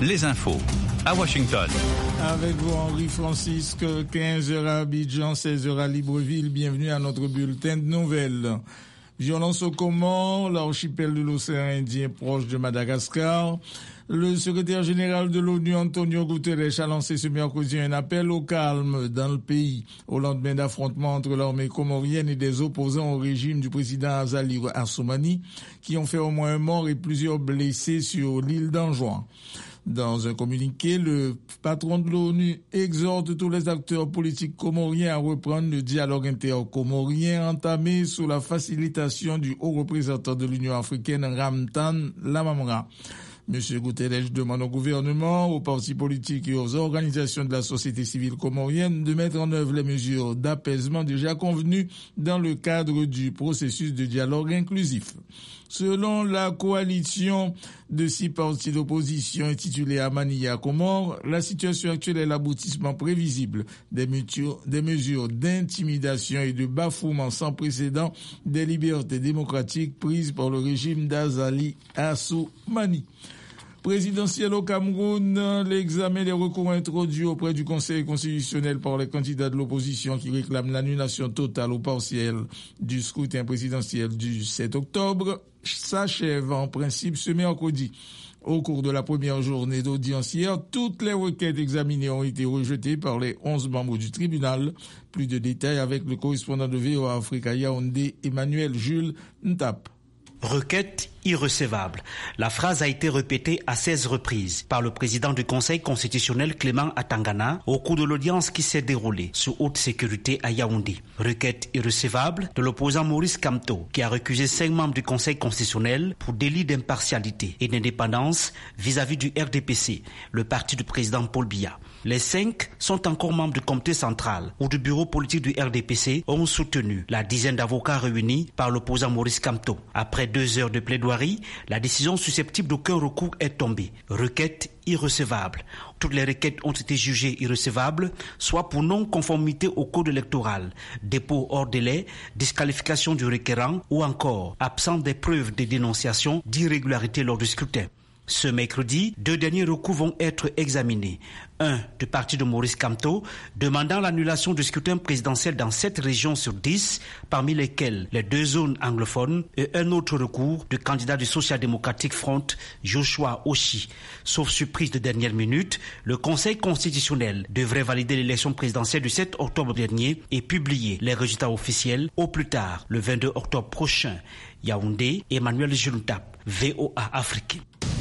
les infos à Washington. Avec vous, Henri Francisque, 15h à Abidjan, 16h à Libreville. Bienvenue à notre bulletin de nouvelles. Violence aux Comores, l'archipel de l'océan Indien proche de Madagascar. Le secrétaire général de l'ONU, Antonio Guterres, a lancé ce mercredi un appel au calme dans le pays, au lendemain d'affrontements entre l'armée comorienne et des opposants au régime du président Azali Assoumani, qui ont fait au moins un mort et plusieurs blessés sur l'île d'Anjouan. Dans un communiqué, le patron de l'ONU exhorte tous les acteurs politiques comoriens à reprendre le dialogue intercomorien entamé sous la facilitation du haut représentant de l'Union africaine, Ramtan Lamamra. M. Guterres demande au gouvernement, aux partis politiques et aux organisations de la société civile comorienne de mettre en œuvre les mesures d'apaisement déjà convenues dans le cadre du processus de dialogue inclusif. Selon la coalition de 6 partis d'opposition intitulée Amania Comores, la situation actuelle est l'aboutissement prévisible des mesures d'intimidation et de bafouement sans précédent des libertés démocratiques prises par le régime d'Azali Assoumani. Présidentiel au Cameroun, l'examen des recours introduits auprès du Conseil constitutionnel par les candidats de l'opposition qui réclament l'annulation totale ou partielle du scrutin présidentiel du 7 octobre s'achève en principe ce mercredi. Au cours de la première journée d'audience hier, toutes les requêtes examinées ont été rejetées par les 11 membres du tribunal. Plus de détails avec le correspondant de VOA Afrique à Yaoundé, Emmanuel Jules Ntap. Requête irrecevable. La phrase a été répétée à 16 reprises par le président du Conseil constitutionnel Clément Atangana au cours de l'audience qui s'est déroulée sous haute sécurité à Yaoundé. Requête irrecevable de l'opposant Maurice Kamto qui a récusé 5 membres du Conseil constitutionnel pour délit d'impartialité et d'indépendance vis-à-vis du RDPC, le parti du président Paul Biya. Les 5 sont encore membres du comité central ou du bureau politique du RDPC ont soutenu la dizaine d'avocats réunis par l'opposant Maurice Kamto. Après 2 heures de plaidoirie, la décision susceptible d'aucun recours est tombée. Requête irrecevable. Toutes les requêtes ont été jugées irrecevables, soit pour non-conformité au code électoral, dépôt hors délai, disqualification du requérant ou encore absence des preuves de dénonciation d'irrégularité lors du scrutin. Ce mercredi, 2 derniers recours vont être examinés. Un du parti de Maurice Kamto, demandant l'annulation du scrutin présidentiel dans 7 régions sur 10, parmi lesquelles les 2 zones anglophones, et un autre recours du candidat du Social Democratic Front, Joshua Oshi. Sauf surprise de dernière minute, le Conseil constitutionnel devrait valider l'élection présidentielle du 7 octobre dernier et publier les résultats officiels au plus tard, le 22 octobre prochain. Yaoundé, Emmanuel Juntap, VOA Afrique.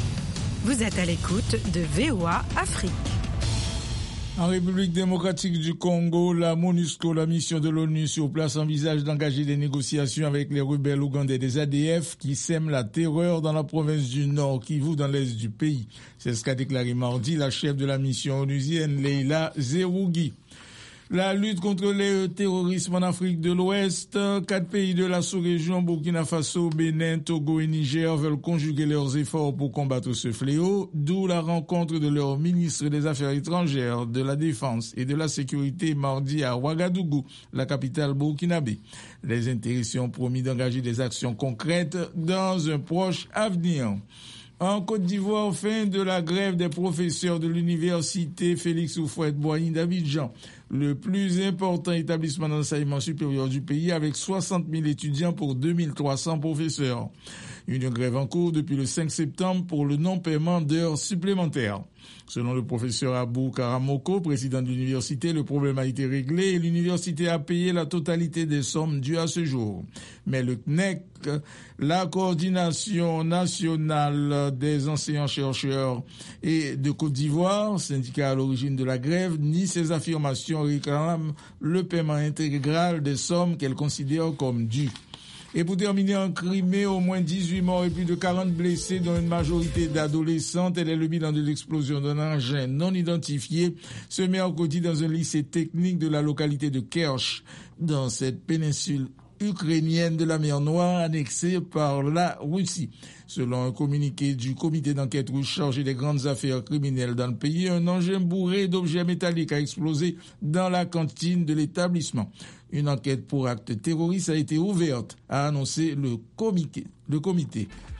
Vous êtes à l'écoute de VOA Afrique. En République démocratique du Congo, la MONUSCO, la mission de l'ONU sur place, envisage d'engager des négociations avec les rebelles ougandais des ADF qui sèment la terreur dans la province du Nord Kivu dans l'est du pays. C'est ce qu'a déclaré mardi la chef de la mission onusienne Leila Zerougi. La lutte contre le terrorisme en Afrique de l'Ouest, 4 pays de la sous-région, Burkina Faso, Bénin, Togo et Niger veulent conjuguer leurs efforts pour combattre ce fléau, d'où la rencontre de leurs ministres des Affaires étrangères, de la Défense et de la Sécurité mardi à Ouagadougou, la capitale burkinabé. Les intéressés ont promis d'engager des actions concrètes dans un proche avenir. En Côte d'Ivoire, fin de la grève des professeurs de l'université Félix Houphouët-Boigny d'Abidjan, le plus important établissement d'enseignement supérieur du pays avec 60 000 étudiants pour 2300 professeurs. Une grève en cours depuis le 5 septembre pour le non-paiement d'heures supplémentaires. Selon le professeur Abou Karamoko, président de l'université, le problème a été réglé et l'université a payé la totalité des sommes dues à ce jour. Mais le CNEC, la coordination nationale des enseignants-chercheurs et de Côte d'Ivoire, syndicat à l'origine de la grève, nie ces affirmations et réclame le paiement intégral des sommes qu'elle considère comme dues. Et pour terminer, en Crimée, au moins 18 morts et plus de 40 blessés, dont une majorité d'adolescents. Tel est le bilan de l'explosion d'un engin non identifié ce mercredi dans un lycée technique de la localité de Kerch, dans cette péninsule ukrainienne de la mer Noire annexée par la Russie. Selon un communiqué du comité d'enquête russe chargé des grandes affaires criminelles dans le pays, un engin bourré d'objets métalliques a explosé dans la cantine de l'établissement. Une enquête pour acte terroriste a été ouverte, a annoncé le comité.